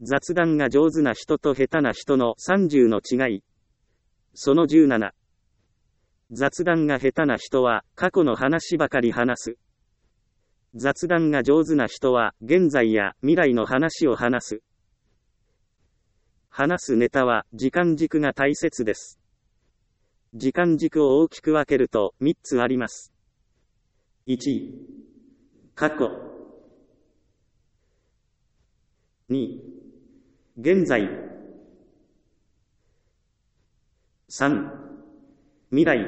雑談が上手な人と下手な人の30の違い。その17。雑談が下手な人は過去の話ばかり話す。雑談が上手な人は現在や未来の話を話す。話すネタは時間軸が大切です。時間軸を大きく分けると3つあります。1、過去。2、現在。3、未来。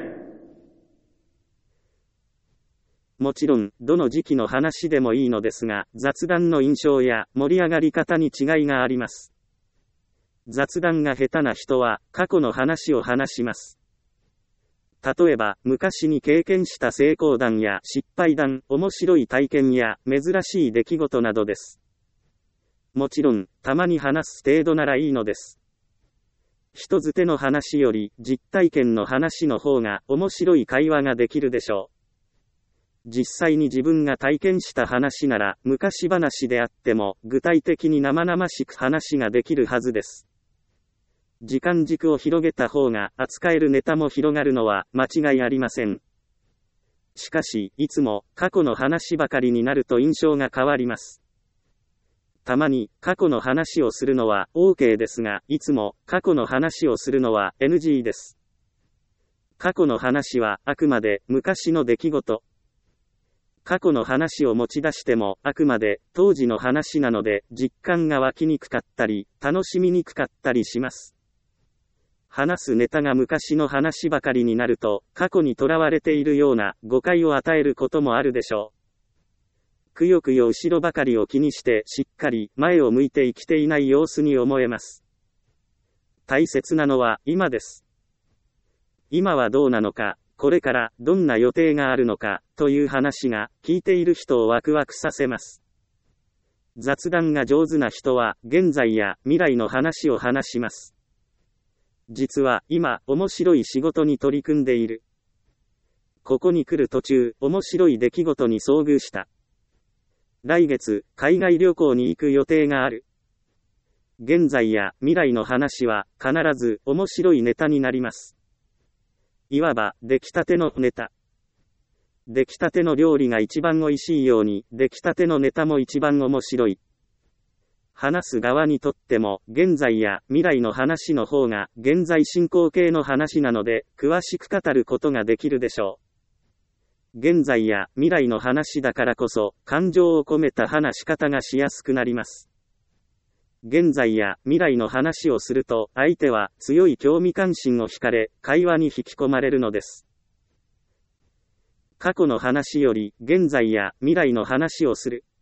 もちろん、どの時期の話でもいいのですが、雑談の印象や盛り上がり方に違いがあります。雑談が下手な人は過去の話を話します。例えば、昔に経験した成功談や失敗談、面白い体験や珍しい出来事などです。もちろん、たまに話す程度ならいいのです。人づての話より実体験の話の方が面白い会話ができるでしょう。実際に自分が体験した話なら昔話であっても具体的に生々しく話ができるはずです。時間軸を広げた方が扱えるネタも広がるのは間違いありません。しかし、いつも過去の話ばかりになると印象が変わります。たまに過去の話をするのは OK ですが、いつも過去の話をするのは NG です。過去の話はあくまで昔の出来事。過去の話を持ち出してもあくまで当時の話なので実感が湧きにくかったり楽しみにくかったりします。話すネタが昔の話ばかりになると過去にとらわれているような誤解を与えることもあるでしょう。くよくよ後ろばかりを気にしてしっかり前を向いて生きていない様子に思えます。大切なのは今です。今はどうなのか、これからどんな予定があるのかという話が聞いている人をワクワクさせます。雑談が上手な人は現在や未来の話を話します。実は今面白い仕事に取り組んでいる。ここに来る途中面白い出来事に遭遇した。来月、海外旅行に行く予定がある。現在や未来の話は必ず面白いネタになります。いわば出来たてのネタ。出来たての料理が一番美味しいように、出来たてのネタも一番面白い。話す側にとっても、現在や未来の話の方が現在進行形の話なので、詳しく語ることができるでしょう。現在や未来の話だからこそ、感情を込めた話し方がしやすくなります。現在や未来の話をすると、相手は強い興味関心を惹かれ、会話に引き込まれるのです。過去の話より、現在や未来の話をする。